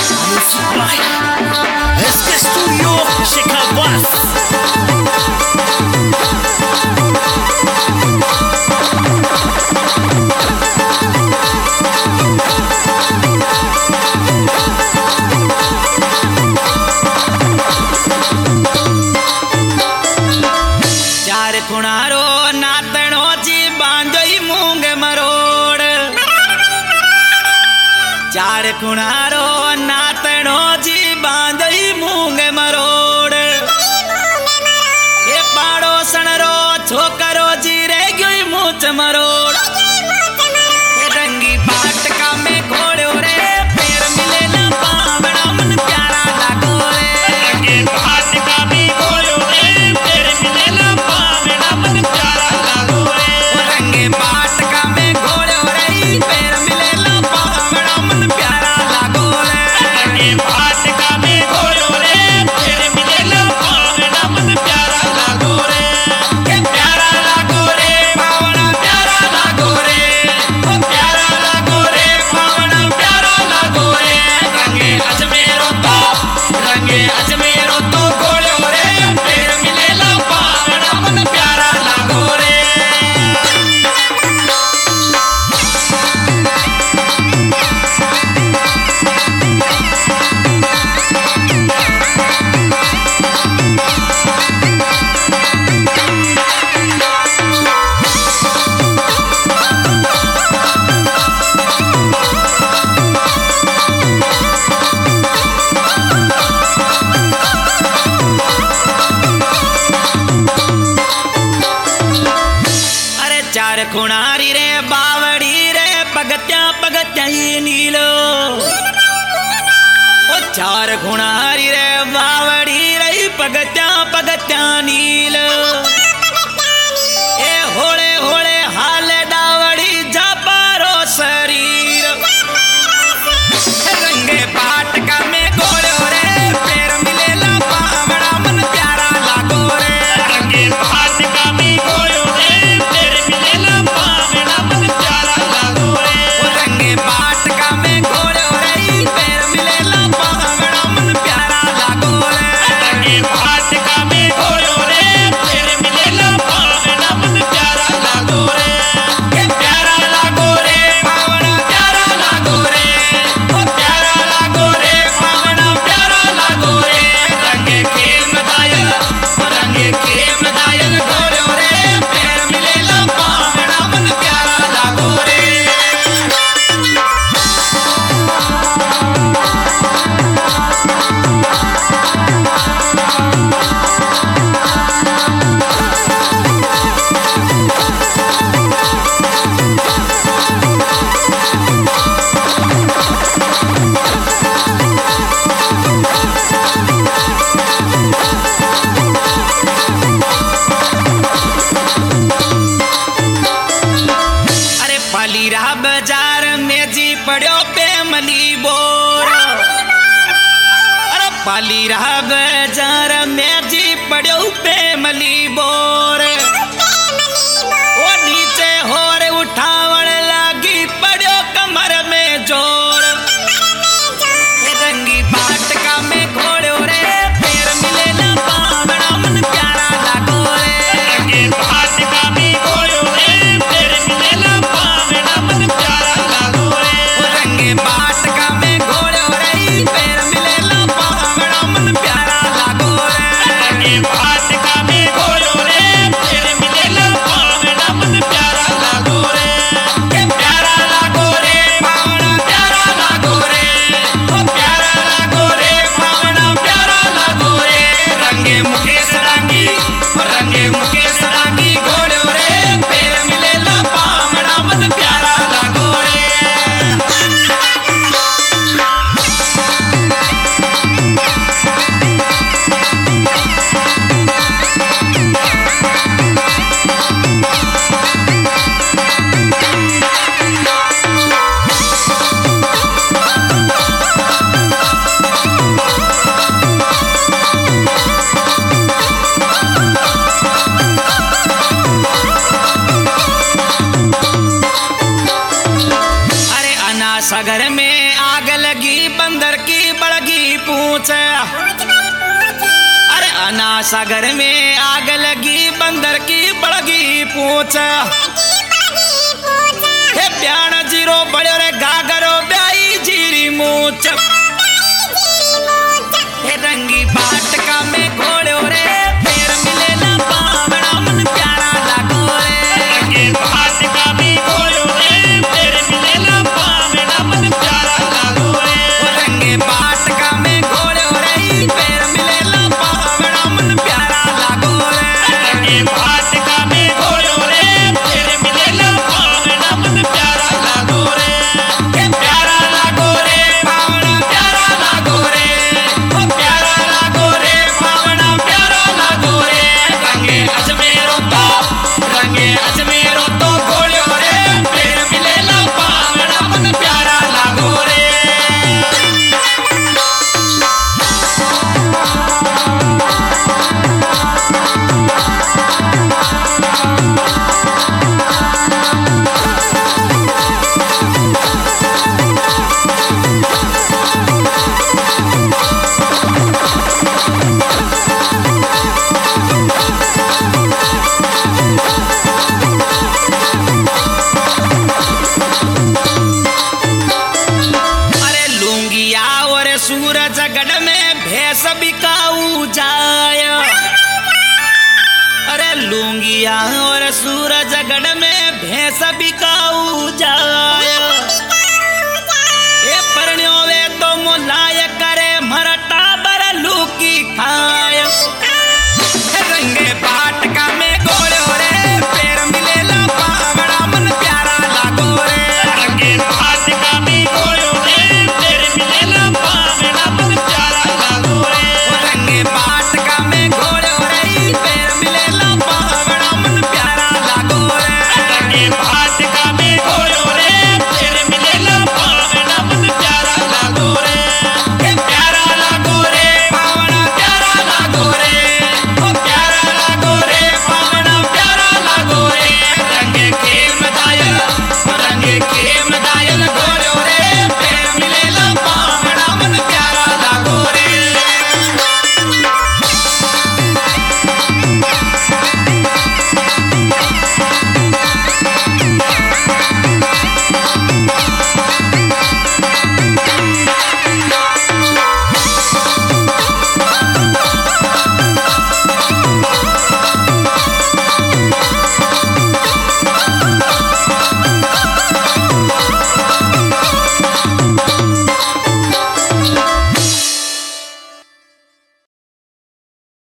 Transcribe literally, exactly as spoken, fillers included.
Este estudio Checabas. चार खुणारो नातणो जी बांधई मूंग मरोड़। चार खुणारो नातणो जी बांधई मूंग मरोड़। ये पाड़ो सणरो छोकरो जी रे गई मूच मरोड़। ये रंगी पाटका में घोड़ो रे पैर मिले ना पावड़ा मन प्यारा लागो रे। रंगे पाटका में घोड़ो रे पैर मिले ना पावड़ा मन प्यारा लागो रे। रंगे पाटका में घोड़ो रे पैर मिले ना पावड़ा मन प्यारा लागो रे। रंगे पाटका में घोड़ो रे पैर मिले ना पावड़ा मन प्यारा लागो रे। के प्यारा लागो रे पावड़ा प्यारा लागो रे। ओ प्यारा लागो रे पावड़ा प्यारा लागो रे। रंगे अजमेरो तो रंगे अजमेरो तो घोड़ो रे पैर मिले ना पावड़ा मन प्यारा लागो रे। अरे चार खुणारी रे बावड़ी रे पगत्या पगत्या ये नीलो। ओ चार खुणारी रे बावड़ी रे पगत्या पगत्या नील। ए होळे होळे हाल डावड़ी जापारो शरीर। रंगे पाटका में घोड़ो रे पैर मिले ला पावड़ा मन प्यारा लागो रे। रंगे पाटका में घोड़ो रे पैर मिले ना पावड़ा मन प्यारा लागो रे। रंगे पाटका में घोड़ो रे पैर मिले ला पावड़ा मन प्यारा लागो रे। रंगे पाटका में घोड़ो रे पैर मिले ना पावड़ा मन प्यारा लागो रे। के प्यारा लागो रे पावड़ा प्यारा लागो रे। ओ प्यारा लागो रे पावड़ा प्यारा लागो रे। रंगे खेल में दायल रंगे खेल में दायल घोड़ो रे पैर मिले ना पावड़ा मन प्यारा लागो रे। अरे पालीरा बाजार में जी पड़ो पेमली बोर। अरे पालीरा बाजार में जी पड़ो पेमली बोर। ओ नीचे होर उठावण लागी पड़ो कमर में जोर। रंगी पाटका में घोड़ो रे पैर मिले ना पावड़ा मन प्यारा लागो रे। रंगे पाटका में घोड़ो रे पैर मिले ना पावड़ा मन प्यारा लागो रे। रंगे पाटका में घोड़ो रे पैर मिले ला पावड़ा मन प्यारा लागो रे। रंगे पाटका में घोड़ो रे सागर में आग लगी बंदर की बड़गी पूछ हे प्याण जीरो बड़ो रे गागरो ब्याई जीरी मूछ हे रंगी बाटका में घोड़ो रे पैर मिले ना पावड़ा मन प्यारा लागो रे रंगे बाटका में घोड़ो रे पैर मिले ना पावड़ा मन प्यारा लागो रे रंगे बाटका में घोड़ो रे पैर मिले ना पावड़ा मन प्यारा लागो रे रंगे बाटका में घोड़ो रे पैर मिले ना पावड़ा मन प्यारा लागो रे हे प्यारा लागो रे पावड़ा प्यारा लागो रे ओ प्यारा लागो रे पावड़ा प्यारा लागो रे रंगे अजमेरो तो रंगे अजमेरो तो घोड़ो रे पैर मिले ना पावड़ा मन प्यारा लागो रे अरे लूंगिया और सूरज गढ़ में भैंस बिकाऊ जाय अरे लूंगिया और सूरज गढ़ में भैंस बिकाऊ जाय ए परण्यो वे तो मोलाय